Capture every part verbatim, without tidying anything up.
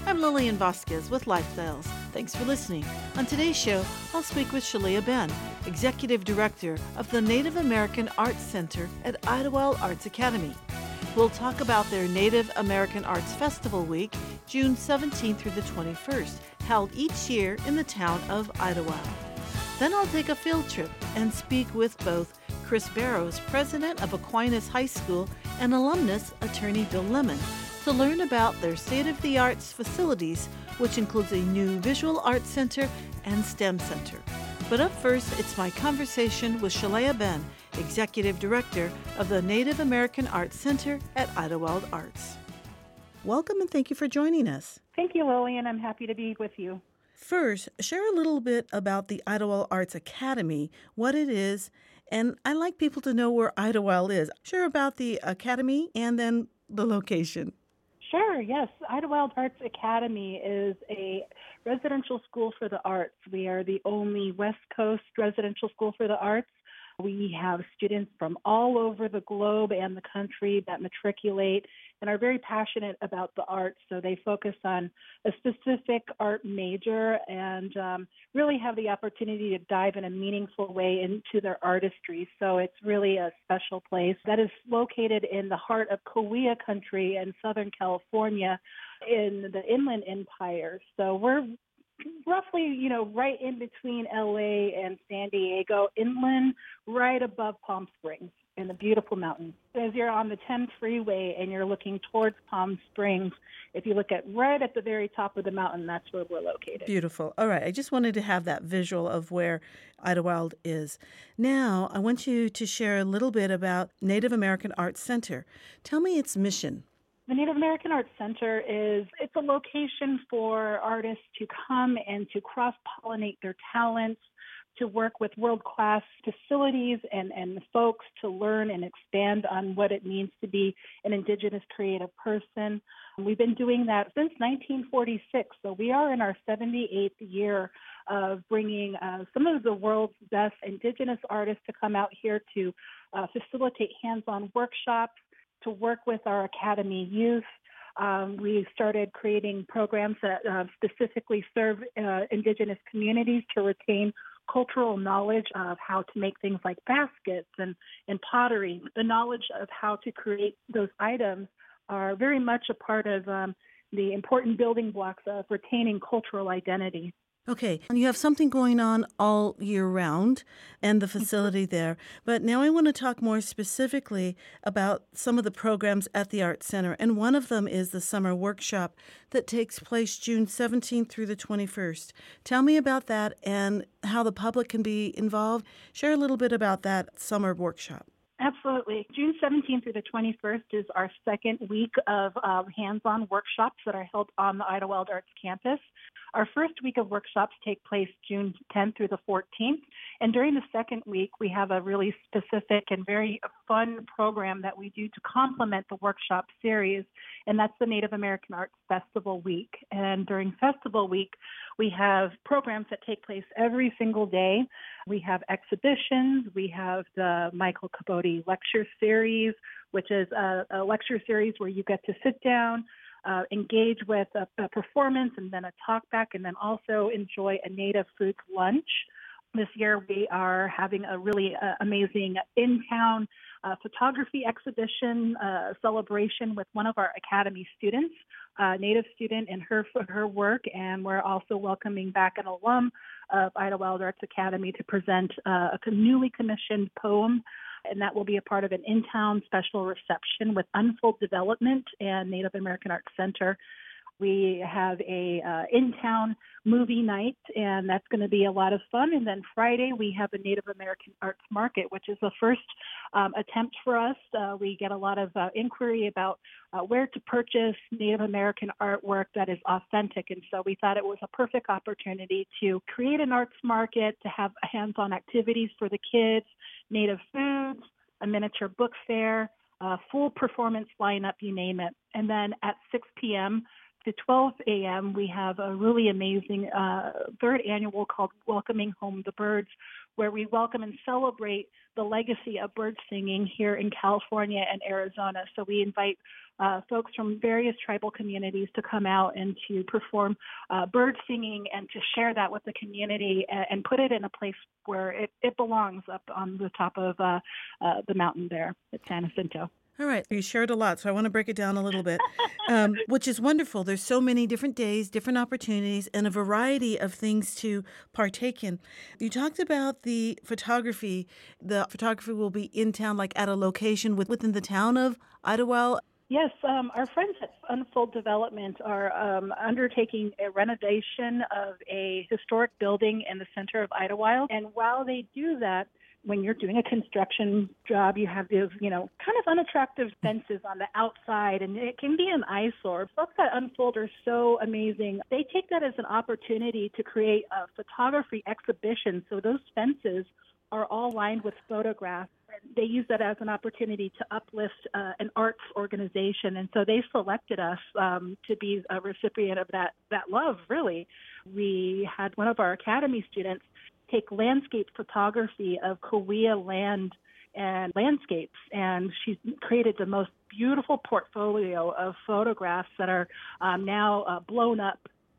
I'm Lillian Vasquez with Lifestyles. Thanks for listening. On today's show, I'll speak with Shalea Ben, Executive Director of the Native American Arts Center at Idlewild Arts Academy. We'll talk about their Native American Arts Festival Week, June seventeenth through the twenty-first, held each year in the town of Idlewild. Then I'll take a field trip and speak with both Chris Barrows, president of Aquinas High School, and alumnus attorney Bill Lemon, to learn about their state-of-the-art facilities, which includes a new visual arts center and STEM center. But up first, it's my conversation with Shalea Ben, Executive Director of the Native American Arts Center at Idlewild Arts. Welcome and thank you for joining us. Thank you, Lillian. I'm happy to be with you. First, share a little bit about the Idlewild Arts Academy, what it is, and I'd like people to know where Idlewild is. Share about the academy and then the location. Sure, yes. Idlewild Arts Academy is a residential school for the arts. We are the only West Coast residential school for the arts. We have students from all over the globe and the country that matriculate and are very passionate about the arts. So they focus on a specific art major and um, really have the opportunity to dive in a meaningful way into their artistry. So it's really a special place that is located in the heart of Cahuilla country in Southern California in the Inland Empire. So we're roughly, you know, right in between L A and San Diego, inland, right above Palm Springs in the beautiful mountains. As you're on the ten freeway and you're looking towards Palm Springs, if you look at right at the very top of the mountain, that's where we're located. Beautiful. All right. I just wanted to have that visual of where Idlewild is. Now, I want you to share a little bit about Native American Arts Center. Tell me its mission. The Native American Arts Center is, it's a location for artists to come and to cross-pollinate their talents, to work with world-class facilities and, and folks to learn and expand on what it means to be an Indigenous creative person. We've been doing that since nineteen forty-six, so we are in our seventy-eighth year of bringing uh, some of the world's best Indigenous artists to come out here to uh, facilitate hands-on workshops, to work with our Academy youth. Um, we started creating programs that uh, specifically serve uh, Indigenous communities to retain cultural knowledge of how to make things like baskets and, and pottery. The knowledge of how to create those items are very much a part of um, the important building blocks of retaining cultural identity. Okay, and you have something going on all year round and the facility there. But now I want to talk more specifically about some of the programs at the Art Center. And one of them is the summer workshop that takes place June seventeenth through the twenty-first. Tell me about that and how the public can be involved. Share a little bit about that summer workshop. Absolutely. June seventeenth through the twenty-first is our second week of uh, hands-on workshops that are held on the Idlewild Arts campus. Our first week of workshops take place June tenth through the fourteenth. And during the second week, we have a really specific and very fun program that we do to complement the workshop series, and that's the Native American Arts Festival Week. And during Festival Week, we have programs that take place every single day. We have exhibitions. We have the Michael Cabote Lecture Series, which is a, a lecture series where you get to sit down, Uh, engage with a, a performance and then a talk back, and then also enjoy a native foods lunch. This year we are having a really uh, amazing in-town uh, photography exhibition uh, celebration with one of our Academy students, a native student, and her her work, and we're also welcoming back an alum of Idlewild Arts Academy to present uh, a newly commissioned poem, and that will be a part of an in-town special reception with Unfold Development and Native American Arts Center. We have a uh, in-town movie night, and that's going to be a lot of fun. And then Friday, we have a Native American Arts Market, which is the first um, attempt for us. Uh, we get a lot of uh, inquiry about uh, where to purchase Native American artwork that is authentic. And so we thought it was a perfect opportunity to create an arts market, to have hands-on activities for the kids, native foods, a miniature book fair, a full performance lineup, you name it. And then at six p.m., to twelve a.m., we have a really amazing uh, third annual called Welcoming Home the Birds, where we welcome and celebrate the legacy of bird singing here in California and Arizona. So we invite uh, folks from various tribal communities to come out and to perform uh, bird singing and to share that with the community and, and put it in a place where it, it belongs up on the top of uh, uh, the mountain there at San Jacinto. All right. You shared a lot, so I want to break it down a little bit, um, which is wonderful. There's so many different days, different opportunities, and a variety of things to partake in. You talked about the photography. The photography will be in town, like at a location within the town of Idlewild. Yes, um, our friends at Unfold Development are um, undertaking a renovation of a historic building in the center of Idlewild. And while they do that, when you're doing a construction job, you have these, you know, kind of unattractive fences on the outside, and it can be an eyesore. Folks at Unfold are so amazing. They take that as an opportunity to create a photography exhibition. So those fences are all lined with photographs. They use that as an opportunity to uplift uh, an arts organization. And so they selected us um, to be a recipient of that, that love, really. We had one of our academy students take landscape photography of Cahuilla land and landscapes, and she's created the most beautiful portfolio of photographs that are um, now uh, blown up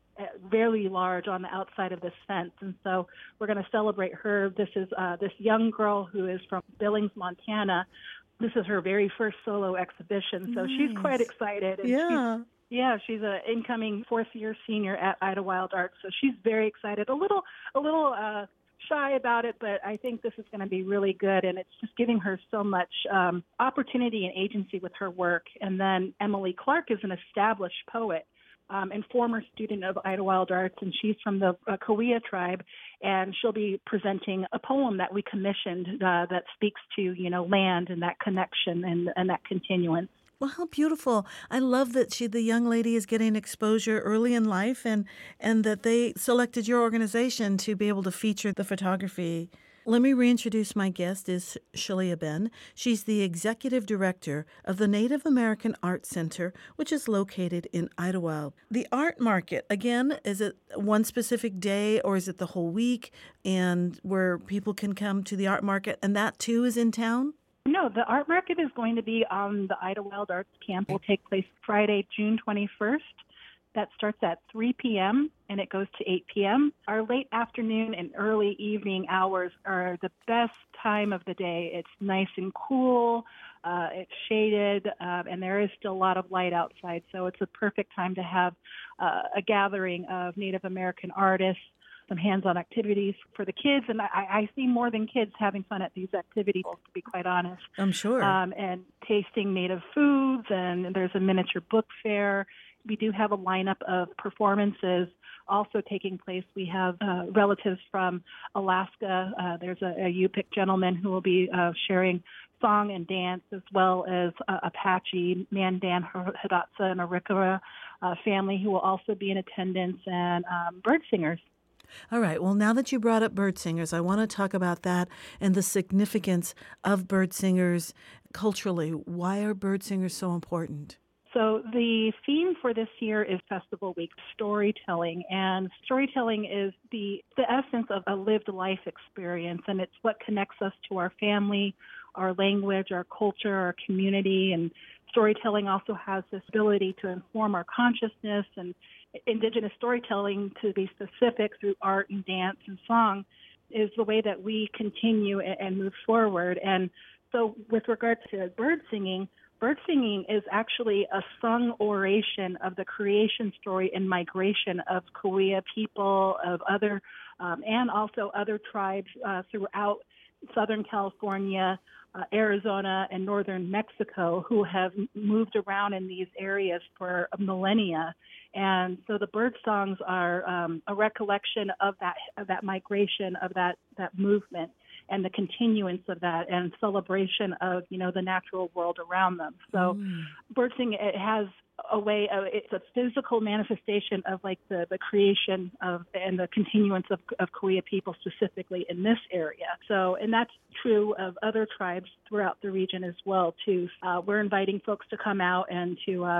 very large on the outside of this fence. And so we're going to celebrate her. This is uh, this young girl who is from Billings, Montana. This is her very first solo exhibition, so Nice. she's quite excited. And Yeah. She's, yeah, she's an incoming fourth-year senior at Idlewild Arts, so she's very excited. A little, a little uh, shy about it, but I think this is going to be really good, and it's just giving her so much um, opportunity and agency with her work. And then Emily Clark is an established poet. Um, and former student of Idlewild Arts, and she's from the uh, Cahuilla tribe, and she'll be presenting a poem that we commissioned uh, that speaks to, you know, land and that connection and, and that continuance. Well, how beautiful. I love that she, the young lady, is getting exposure early in life, and, and that they selected your organization to be able to feature the photography. Let me reintroduce my guest is Shalia Ben. She's the executive director of the Native American Art Center, which is located in Idlewild. The art market, again, is it one specific day or is it the whole week, and where people can come to the art market, and that too is in town? No, the art market is going to be on the Idlewild Arts Camp. It will take place Friday, June twenty-first. That starts at three p.m. and it goes to eight p.m. Our late afternoon and early evening hours are the best time of the day. It's nice and cool, uh, it's shaded, uh, and there is still a lot of light outside. So it's a perfect time to have uh, a gathering of Native American artists, some hands-on activities for the kids. And I, I see more than kids having fun at these activities, to be quite honest. I'm sure. Um, and tasting native foods, and there's a miniature book fair. We do have a lineup of performances also taking place. We have uh, relatives from Alaska. Uh, there's a, a Yupik gentleman who will be uh, sharing song and dance, as well as uh, Apache, Mandan, Hidatsa, and Arikara uh, family who will also be in attendance, and um, bird singers. All right. Well, now that you brought up bird singers, I want to talk about that and the significance of bird singers culturally. Why are bird singers so important? So the theme for this year is Festival Week, storytelling. And storytelling is the, the essence of a lived life experience, and it's what connects us to our family, our language, our culture, our community. And storytelling also has this ability to inform our consciousness, and Indigenous storytelling, to be specific, through art and dance and song, is the way that we continue and move forward. And so with regard to bird singing, bird singing is actually a sung oration of the creation story and migration of Cahuilla people, of other, um, and also other tribes uh, throughout Southern California, uh, Arizona, and northern Mexico, who have moved around in these areas for millennia. And so the bird songs are um, a recollection of that of that migration, of that, that movement, and the continuance of that, and celebration of, you know, the natural world around them. So mm. bird singing, it has a way of, it's a physical manifestation of like the, the creation of and the continuance of, of Cahuilla people specifically in this area. So, and that's true of other tribes throughout the region as well too. Uh, we're inviting folks to come out and to um,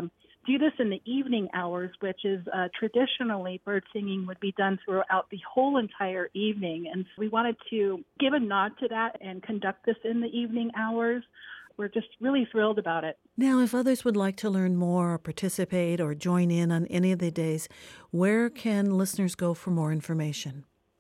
do this in the evening hours, which is uh, traditionally bird singing would be done throughout the whole entire evening. And so we wanted to give a nod to that and conduct this in the evening hours. We're just really thrilled about it. Now, if others would like to learn more or participate or join in on any of the days, where can listeners go for more information?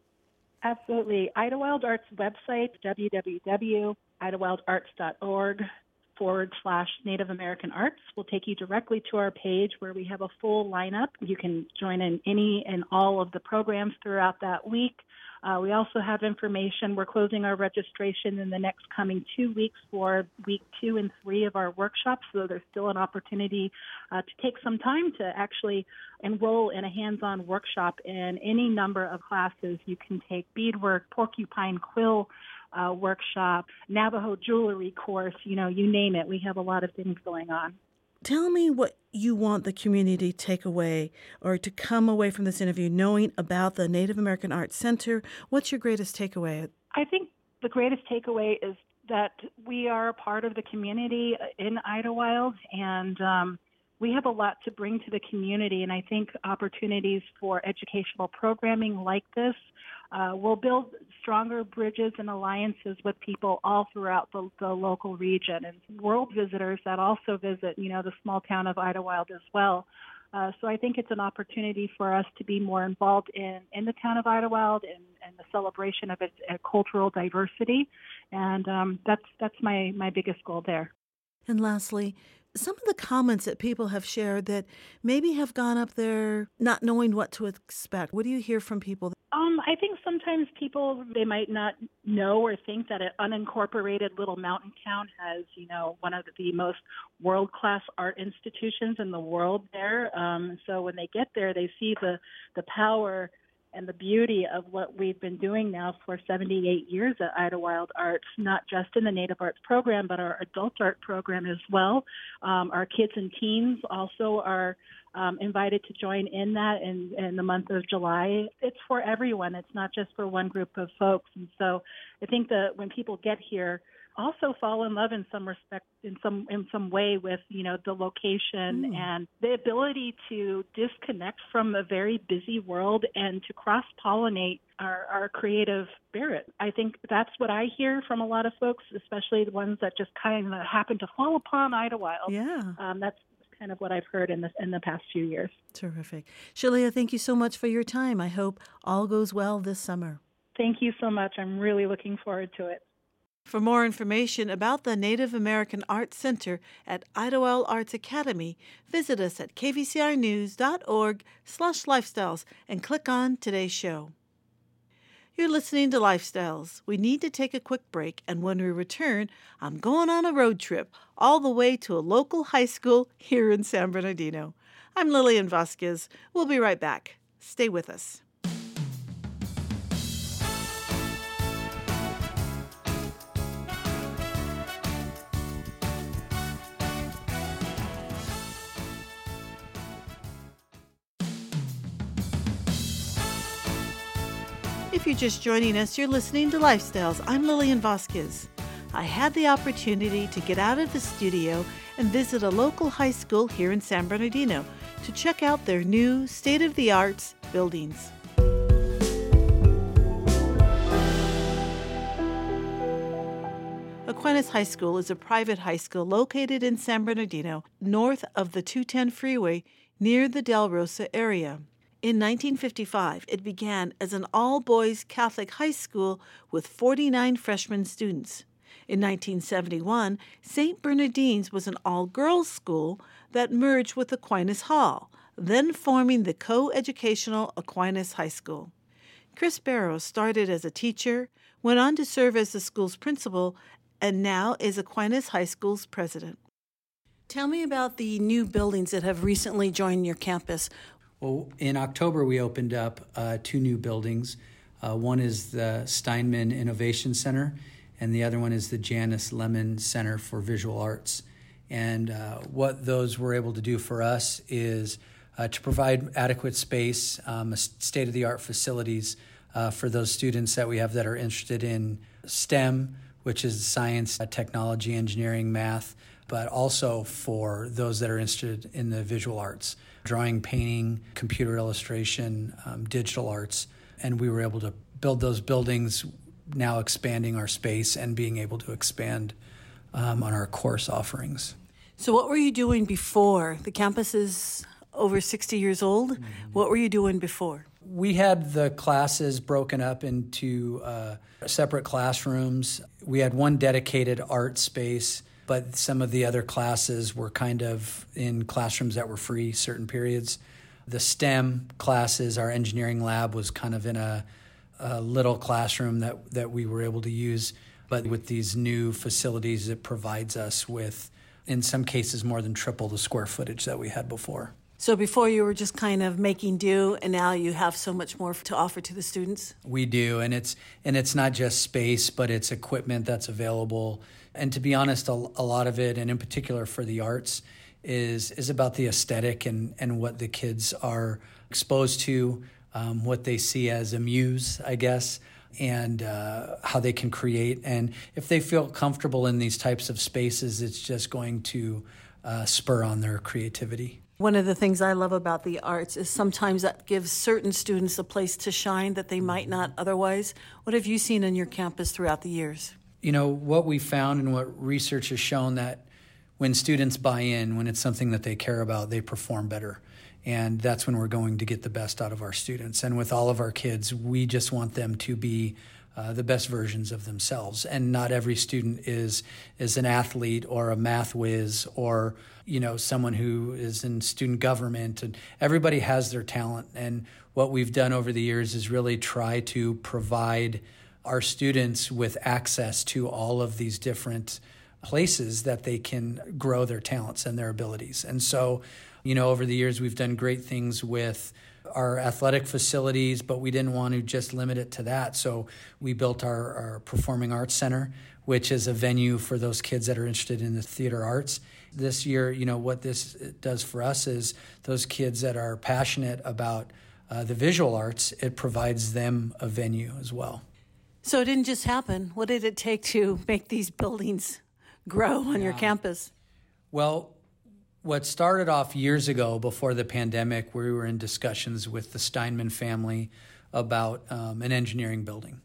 Absolutely. Idlewild Arts website, w w w dot idlewild arts dot org forward slash Native American Arts, will take you directly to our page where we have a full lineup. You can join in any and all of the programs throughout that week. Uh, we also have information. We're closing our registration in the next coming two weeks for week two and three of our workshops, so there's still an opportunity uh, to take some time to actually enroll in a hands-on workshop in any number of classes. You can take beadwork, porcupine quill uh, workshop, Navajo jewelry course, you know, you name it. We have a lot of things going on. Tell me what you want the community to take away or to come away from this interview knowing about the Native American Arts Center. What's your greatest takeaway? I think the greatest takeaway is that we are a part of the community in Idlewild, and um, we have a lot to bring to the community. And I think opportunities for educational programming like this uh, will build stronger bridges and alliances with people all throughout the, the local region, and world visitors that also visit, you know, the small town of Idlewild as well. Uh, so I think it's an opportunity for us to be more involved in, in the town of Idlewild and, and the celebration of its uh, cultural diversity. And um, that's that's my, my biggest goal there. And lastly, some of the comments that people have shared that maybe have gone up there not knowing what to expect. What do you hear from people? Um, I think sometimes people, they might not know or think that an unincorporated little mountain town has, you know, one of the most world-class art institutions in the world there. Um, so when they get there, they see the, the power and the beauty of what we've been doing now for seventy-eight years at Idlewild Arts, not just in the Native Arts program, but our adult art program as well. Um, our kids and teens also are um, invited to join in that in, in the month of July. It's for everyone. It's not just for one group of folks. And so I think that when people get here, also fall in love in some respect, in some in some way with, you know, the location mm. and the ability to disconnect from a very busy world and to cross-pollinate our, our creative spirit. I think that's what I hear from a lot of folks, especially the ones that just kind of happen to fall upon Idlewild. Yeah. Um, that's kind of what I've heard in the, in the past few years. Terrific. Shalia, thank you so much for your time. I hope all goes well this summer. Thank you so much. I'm really looking forward to it. For more information about the Native American Arts Center at Idlewild Arts Academy, visit us at k v c r news dot org slash lifestyles and click on today's show. You're listening to Lifestyles. We need to take a quick break, and when we return, I'm going on a road trip all the way to a local high school here in San Bernardino. I'm Lillian Vasquez. We'll be right back. Stay with us. If you're just joining us, you're listening to Lifestyles. I'm Lillian Vasquez. I had the opportunity to get out of the studio and visit a local high school here in San Bernardino to check out their new state-of-the-art buildings. Aquinas High School is a private high school located in San Bernardino, north of the two ten freeway, near the Del Rosa area. In nineteen fifty-five, it began as an all-boys Catholic high school with forty-nine freshman students. In nineteen seventy-one, Saint Bernardine's was an all-girls school that merged with Aquinas Hall, then forming the co-educational Aquinas High School. Chris Barrows started as a teacher, went on to serve as the school's principal, and now is Aquinas High School's president. Tell me about the new buildings that have recently joined your campus. Well, in October, we opened up uh, two new buildings. Uh, one is the Steinman Innovation Center, and the other one is the Janice Lemon Center for Visual Arts. And uh, what those were able to do for us is uh, to provide adequate space, um, state-of-the-art facilities uh, for those students that we have that are interested in STEM, which is science, technology, engineering, math, but also for those that are interested in the visual arts, drawing, painting, computer illustration, um, digital arts. And we were able to build those buildings, now expanding our space and being able to expand um, on our course offerings. So what were you doing before? The campus is over sixty years old. Mm-hmm. What were you doing before? We had the classes broken up into uh, separate classrooms. We had one dedicated art space, but some of the other classes were kind of in classrooms that were free certain periods. The STEM classes, our engineering lab was kind of in a, a little classroom that, that we were able to use. But with these new facilities, it provides us with, in some cases, more than triple the square footage that we had before. So before you were just kind of making do, and now you have so much more to offer to the students? We do, and it's and it's not just space, but it's equipment that's available. And to be honest, a, a lot of it, and in particular for the arts, is is about the aesthetic and, and what the kids are exposed to, um, what they see as a muse, I guess, and uh, how they can create. And if they feel comfortable in these types of spaces, it's just going to uh, spur on their creativity. One of the things I love about the arts is sometimes that gives certain students a place to shine that they might not otherwise. What have you seen on your campus throughout the years? You know, what we found and what research has shown that when students buy in, when it's something that they care about, they perform better. And that's when we're going to get the best out of our students. And with all of our kids, we just want them to be uh, the best versions of themselves. And not every student is is an athlete or a math whiz or, you know, someone who is in student government. And everybody has their talent. And what we've done over the years is really try to provide our students with access to all of these different places that they can grow their talents and their abilities. And so, you know, over the years, we've done great things with our athletic facilities, but we didn't want to just limit it to that. So we built our, our Performing Arts Center, which is a venue for those kids that are interested in the theater arts. This year, you know, what this does for us is those kids that are passionate about uh, the visual arts, it provides them a venue as well. So it didn't just happen. What did it take to make these buildings grow on yeah. your campus? Well, what started off years ago before the pandemic, we were in discussions with the Steinman family about um, an engineering building.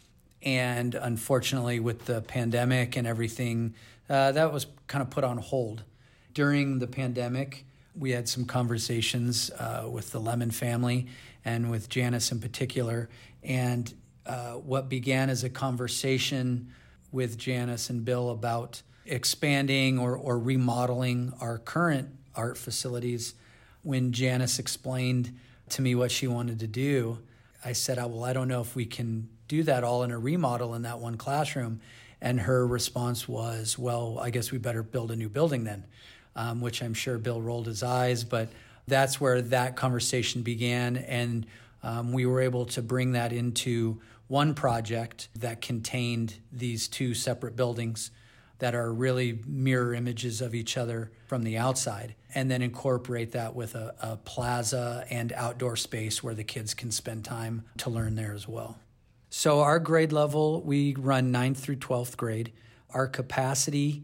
And unfortunately, with the pandemic and everything, uh, that was kind of put on hold. During the pandemic, we had some conversations uh, with the Lemon family and with Janice in particular. And uh, what began as a conversation with Janice and Bill about expanding or, or remodeling our current art facilities. When Janice explained to me what she wanted to do, I said, oh, well, I don't know if we can do that all in a remodel in that one classroom. And her response was, well, I guess we better build a new building then, um, which I'm sure Bill rolled his eyes. But that's where that conversation began. And um, we were able to bring that into one project that contained these two separate buildings that are really mirror images of each other from the outside, and then incorporate that with a, a plaza and outdoor space where the kids can spend time to learn there as well. So our grade level, we run ninth through twelfth grade. Our capacity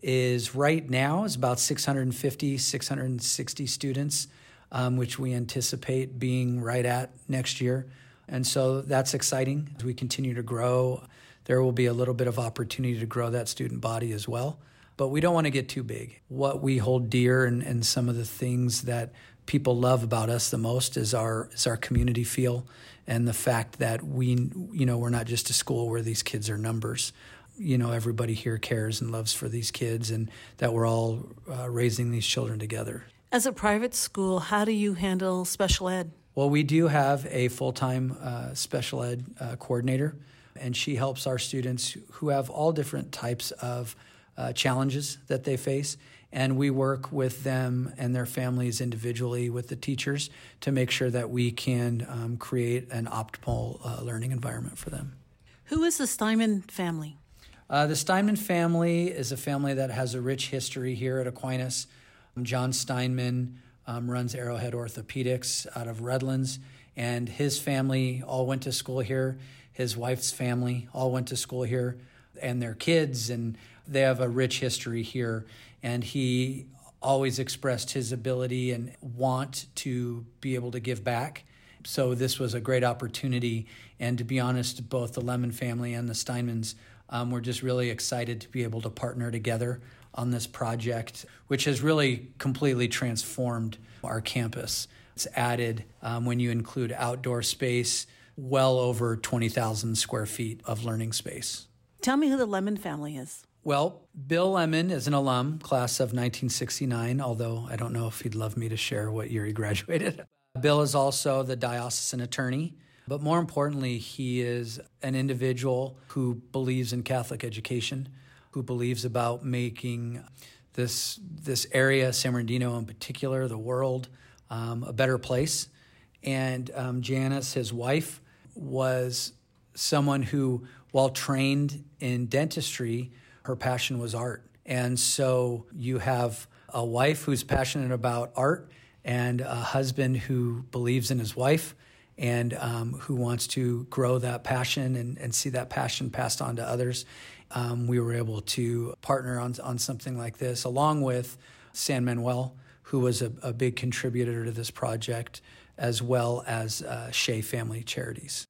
is right now is about six hundred fifty, six hundred sixty students, um, which we anticipate being right at next year. And so that's exciting as we continue to grow. There will be a little bit of opportunity to grow that student body as well. But we don't want to get too big. What we hold dear and, and some of the things that people love about us the most is our is our community feel and the fact that we, you know, we're not just a school where these kids are numbers. You know, everybody here cares and loves for these kids and that we're all uh, raising these children together. As a private school, how do you handle special ed? Well, we do have a full-time uh, special ed uh, coordinator, and she helps our students who have all different types of uh, challenges that they face. And we work with them and their families individually with the teachers to make sure that we can um, create an optimal uh, learning environment for them. Who is the Steinman family? Uh, the Steinman family is a family that has a rich history here at Aquinas. John Steinman um, runs Arrowhead Orthopedics out of Redlands, and his family all went to school here. His wife's family all went to school here. and their kids, and they have a rich history here. And he always expressed his ability and want to be able to give back. So this was a great opportunity. And to be honest, both the Lemon family and the Steinmans um, were just really excited to be able to partner together on this project, which has really completely transformed our campus. It's added, um, when you include outdoor space, well over twenty thousand square feet of learning space. Tell me who the Lemon family is. Well, Bill Lemon is an alum, class of nineteen sixty-nine, although I don't know if he'd love me to share what year he graduated. Bill is also the diocesan attorney, but more importantly, he is an individual who believes in Catholic education, who believes about making this this area, San Bernardino in particular, the world, um, a better place. And um, Janice, his wife, was someone who, while trained in dentistry, her passion was art. And so you have a wife who's passionate about art and a husband who believes in his wife and um, who wants to grow that passion and, and see that passion passed on to others. Um, we were able to partner on, on something like this, along with San Manuel, who was a, a big contributor to this project, as well as uh, Shea Family Charities.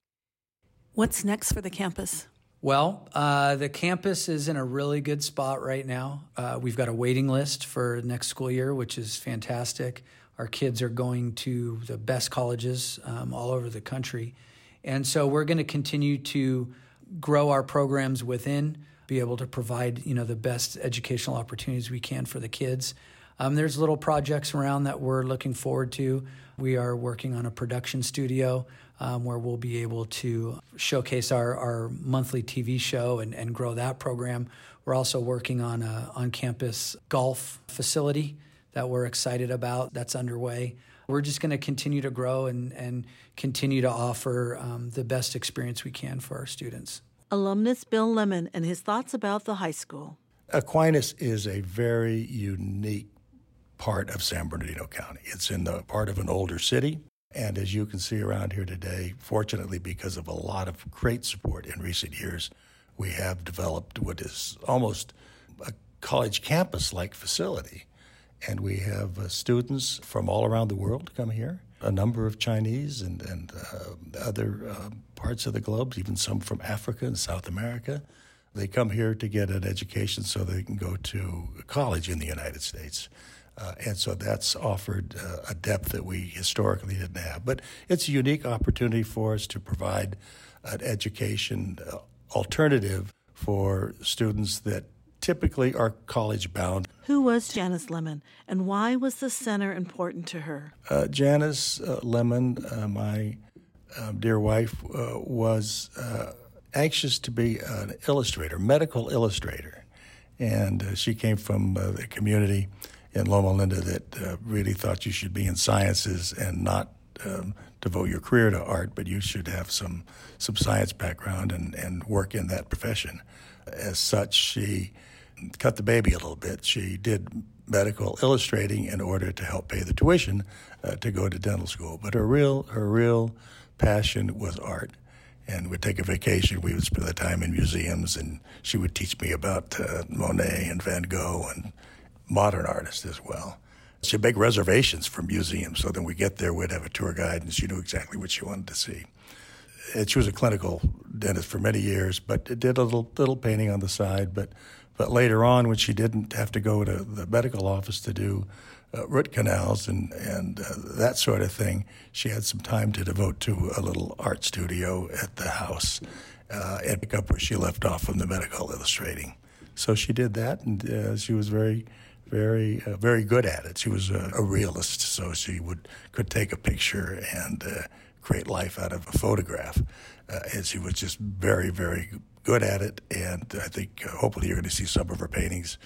What's next for the campus? Well, uh, the campus is in a really good spot right now. Uh, we've got a waiting list for next school year, which is fantastic. Our kids are going to the best colleges um, all over the country. And so we're going to continue to grow our programs within, be able to provide, you know, the best educational opportunities we can for the kids. Um, there's little projects around that we're looking forward to. We are working on a production studio um, where we'll be able to showcase our, our monthly T V show and, and grow that program. We're also working on a on-campus golf facility that we're excited about. That's underway. We're just going to continue to grow and, and continue to offer um, the best experience we can for our students. Alumnus Bill Lemon and his thoughts about the high school. Aquinas is a very unique part of San Bernardino County. It's in the part of an older city, and as you can see around here today, fortunately because of a lot of great support in recent years, we have developed what is almost a college campus-like facility. And we have uh, students from all around the world come here, a number of Chinese and, and uh, other uh, parts of the globe, even some from Africa and South America. They come here to get an education so they can go to college in the United States. Uh, and so that's offered uh, a depth that we historically didn't have. But it's a unique opportunity for us to provide an education uh, alternative for students that typically are college-bound. Who was Janice Lemon, and why was the center important to her? Uh, Janice uh, Lemon, uh, my uh, dear wife, uh, was uh, anxious to be an illustrator, medical illustrator. And uh, she came from uh, the community in Loma Linda that uh, really thought you should be in sciences and not um, devote your career to art, but you should have some, some science background and, and work in that profession. As such, she cut the baby a little bit. She did medical illustrating in order to help pay the tuition uh, to go to dental school. But her real her real passion was art. And we'd take a vacation. We would spend the time in museums, and she would teach me about uh, Monet and Van Gogh and modern artists as well. She'd make reservations for museums, so then we get there, we'd have a tour guide, and she knew exactly what she wanted to see. And she was a clinical dentist for many years, but did a little, little painting on the side. But but later on, when she didn't have to go to the medical office to do uh, root canals and, and uh, that sort of thing, she had some time to devote to a little art studio at the house uh, and pick up where she left off from the medical illustrating. So she did that, and uh, she was very, very, uh, very good at it. She was a, a realist, so she would could take a picture and uh, create life out of a photograph. Uh, and she was just very, very good at it. And I think uh, hopefully you're going to see some of her paintings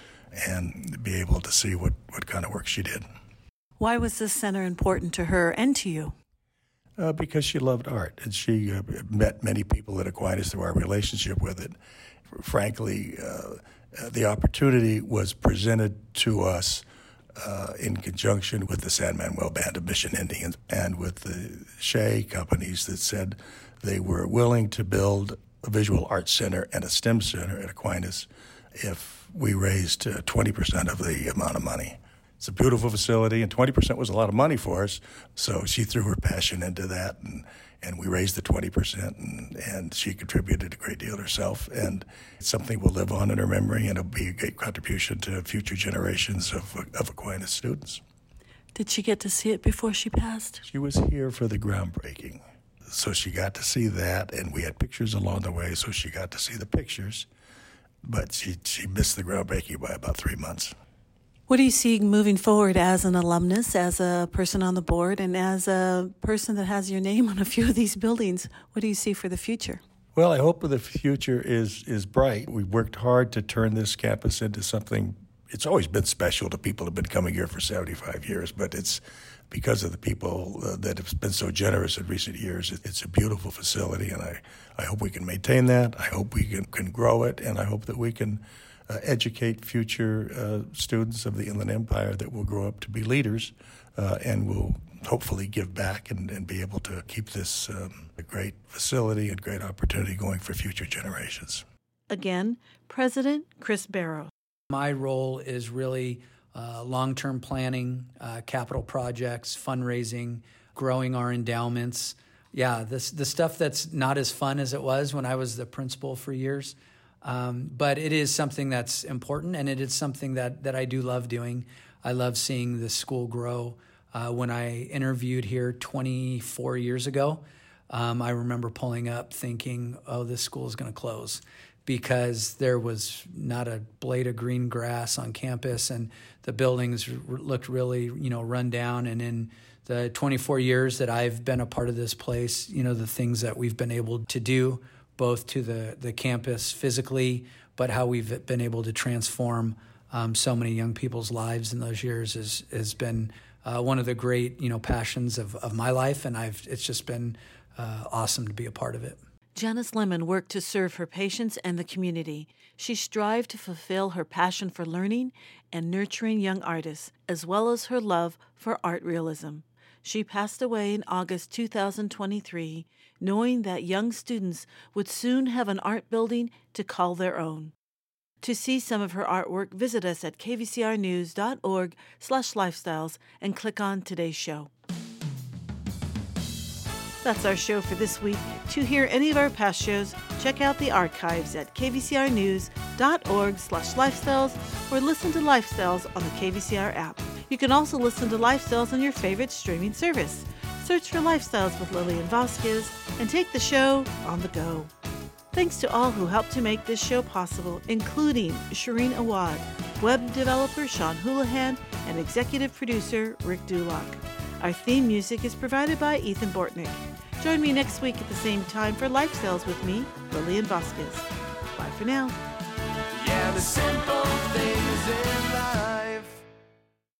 and be able to see what, what kind of work she did. Why was this center important to her and to you? Uh, because she loved art, and she uh, met many people at Aquinas through our relationship with it. Frankly, uh, the opportunity was presented to us uh, in conjunction with the San Manuel Band of Mission Indians and with the Shea companies that said they were willing to build a visual arts center and a STEM center at Aquinas if we raised uh, twenty percent of the amount of money. It's a beautiful facility, and twenty percent was a lot of money for us, so she threw her passion into that, and, and we raised the twenty percent, and, and she contributed a great deal herself, and it's something will live on in her memory, and it'll be a great contribution to future generations of, of Aquinas students. Did she get to see it before she passed? She was here for the groundbreaking, so she got to see that, and we had pictures along the way, so she got to see the pictures, but she, she missed the groundbreaking by about three months. What do you see moving forward as an alumnus, as a person on the board, and as a person that has your name on a few of these buildings? What do you see for the future? Well, I hope the future is is bright. We've worked hard to turn this campus into something. It's always been special to people who have been coming here for seventy-five years, but it's because of the people uh, that have been so generous in recent years. It's a beautiful facility, and I, I hope we can maintain that. I hope we can, can grow it, and I hope that we can Uh, educate future uh, students of the Inland Empire that will grow up to be leaders uh, and will hopefully give back and, and be able to keep this um, a great facility and great opportunity going for future generations. Again, President Chris Barrow. My role is really uh, long-term planning, uh, capital projects, fundraising, growing our endowments. Yeah, this the stuff that's not as fun as it was when I was the principal for years. Um, but it is something that's important, and it is something that, that I do love doing. I love seeing the school grow. Uh, when I interviewed here twenty-four years ago, um, I remember pulling up thinking, oh, this school is going to close, because there was not a blade of green grass on campus, and the buildings r- looked really, you know, run down. And in the twenty-four years that I've been a part of this place, you know, the things that we've been able to do, both to the, the campus physically, but how we've been able to transform um, so many young people's lives in those years is, has been uh, one of the great, you know, passions of, of my life, and I've it's just been uh, awesome to be a part of it. Janice Lemon worked to serve her patients and the community. She strived to fulfill her passion for learning and nurturing young artists, as well as her love for art realism. She passed away in August two thousand twenty-three, knowing that young students would soon have an art building to call their own. To see some of her artwork, visit us at k v c r news dot org slash lifestyles and click on today's show. That's our show for this week. To hear any of our past shows, check out the archives at k v c r news dot org slash lifestyles or listen to Lifestyles on the K V C R app. You can also listen to Lifestyles on your favorite streaming service. Search for Lifestyles with Lillian Vasquez and take the show on the go. Thanks to all who helped to make this show possible, including Shireen Awad, web developer Sean Houlihan, and executive producer Rick Dulock. Our theme music is provided by Ethan Bortnick. Join me next week at the same time for Lifestyles with me, Lillian Vasquez. Bye for now. Yeah, the simple things in life.